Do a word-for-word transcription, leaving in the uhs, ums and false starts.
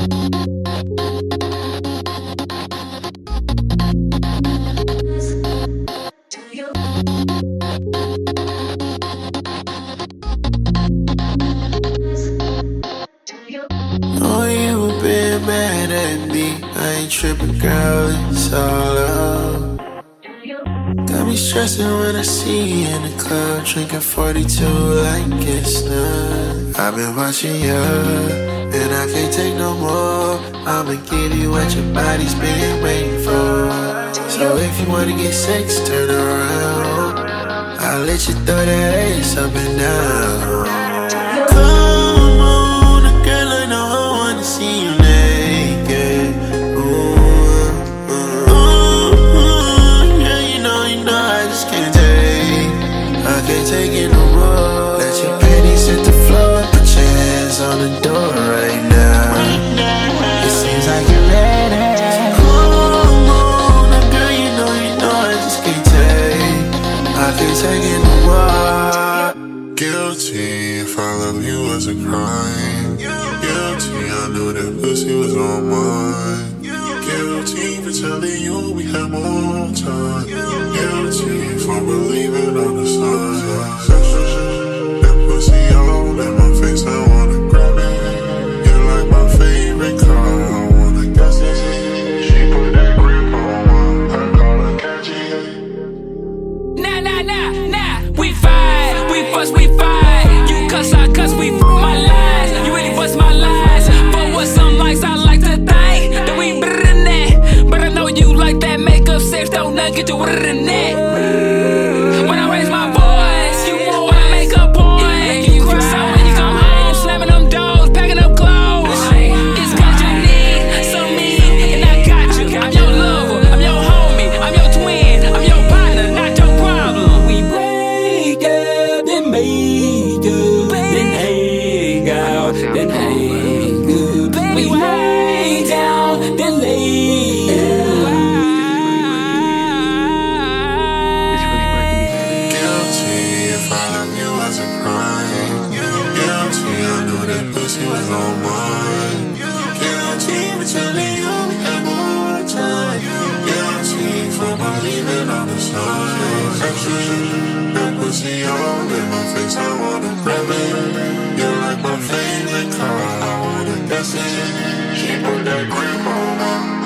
Oh, you a bit mad at me. I ain't tripping, girl, it's all love. Got me stressing when I see you in the club, drinking forty-two like it's none. I've been watching you, and I can't take no more. I'ma give you what your body's been waiting for. So if you wanna get sex, turn around. I'll let you throw that ass up and down. Come on, girl, I know I wanna see you naked. Ooh, ooh, ooh, yeah, you know, you know, I just can't take. I can't take it no more. Let your panties hit the floor, put your hands on the door right now. It seems like you're ready. Come on, girl, you know, you know, I just can't take. I can't take it no more. Guilty if I love you was a crime. Guilty, I knew that pussy was on mine. Guilty for telling you we had more time. Guilty for believing on the signs. That pussy all in my face, I wanna grab it. You're like my favorite car, I wanna gas it. She put that grip on my, I call her catchy. Nah, nah, nah, nah, we fight, we fuss, we fight. You cuss, I cuss, we f my lies. You really bust my lies. But what some likes, I like to think that we better than that. But I know you like that makeup sex, don't not get you better than that. When I raise my voice, you when I make a point, you cry. So when you come home, slamming them doors, packing up clothes, it's cause you need some me, and I got you. I'm your lover, I'm your homie, I'm your twin, I'm your partner, not your problem. We break up, then make up, then hang out, then hang good. We lay down, then lay down. Guilty if I love you was a crime. Guilty, I knew that pussy was on mine. Guilty for telling you we had more time. Guilty for believing on the signs. That pussy all in my face, I wanna grab it. You're like my favorite car, I wanna gas it. She put that grip on my